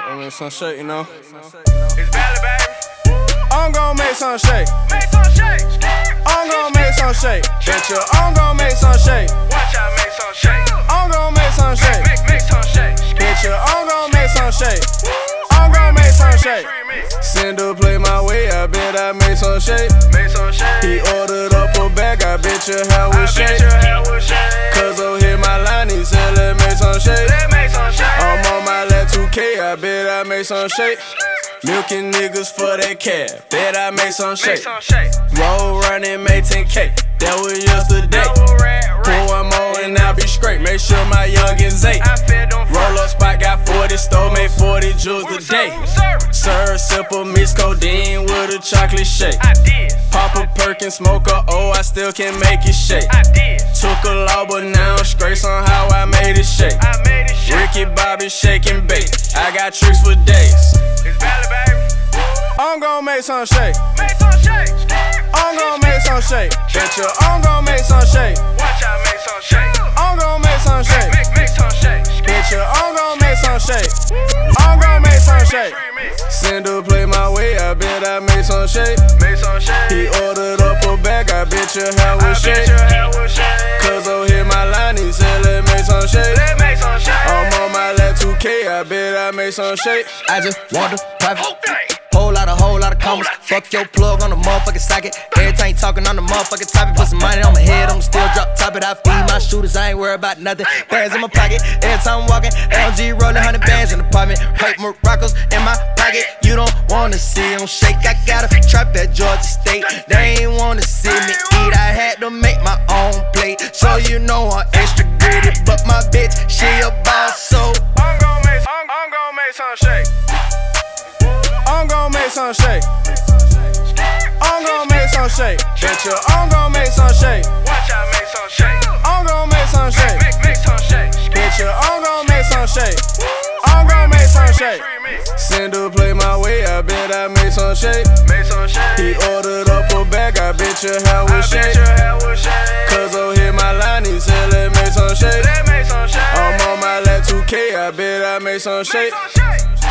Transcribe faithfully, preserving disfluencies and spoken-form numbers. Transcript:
I make some shake, you know. It's valid, baby. I'm gon' make some shake. Make some shake. I'm gon' make some shake. Bet you I'm gon' make some shake. Watch out, make some shake. I'm gon' make some shake. Make, make some shake. Bet you I'm gon' make some shake. I'm gon' make some shake. Send her play my way, I bet I make some shake. Make some shake. He ordered up a bag, I bet you how we shake. Cause over here my line, he said let make some shake. Let make some shake. I'm on my lap two K, I bet I make some shake. Milking niggas for that cash, bet I make some shake. Make some shake. Roll running, make ten K, that was yesterday. Pour one more and I'll be straight, make sure my youngins eight. I fed them Roll up spot, got forty, stole, made forty jewels a day. Serve simple mixed codeine with a chocolate shake. I did. Pop a Perkin, smoke a O, I still can make it shake. I did. Took a law, but now I'm straight on how I made it shake. I made it shake. Ricky Bobby shaking bait, I got tricks for days. It's valid, baby. I'm gon' make some shake. Make some shake. I'm gon' make some shake. Bet you I'm gon' make some shake. Watch out, make some shake. I'm gon' make some shake. Make, make some shake. Bet you I'm gon' make some shake. I'm gon' make some shake. Send her play my way, I bet I make some shake. Make some shake. He ordered up a bag, I bet you how we shake. Cause over here my line, he said let make some shake. Let make some shake. I'm on my lap two K, I bet I make some shake. I just want the private. Okay. Whole lot, a whole lot of commas. Fuck your plug on the motherfucking socket. Every time you talking on the motherfucking topic, put some money on my head, I'ma still drop top it. I feed my shooters, I ain't worried about nothing. Bands in my pocket, every time I'm walking. L G rolling one hundred bands in the apartment. Hype Moroccos in my pocket. You don't wanna see them shake. I got a trap at Georgia State. They ain't wanna see me eat. I had to make my own plate, so you know I'm extra gritty. But my bitch, she a boss, so I'm gon' make, I'm, I'm gon' make some shake. I'm gon' make some shake. I'm gon' make some shake. Bet you I'm gon' make some shake. Watch out, make some shake. I'm gon' make some shake. Make, make some shake. Bet you I'm gon' make some shake. I'm gon' make some shake. Send her play my way, I bet I make some shake. Make some shake. He ordered up a bag, I bet you how we shake. Cause over here my line, he said let make some shake. Let make some shake. I'm on my lap two K, I bet I make some Make shake. some shake.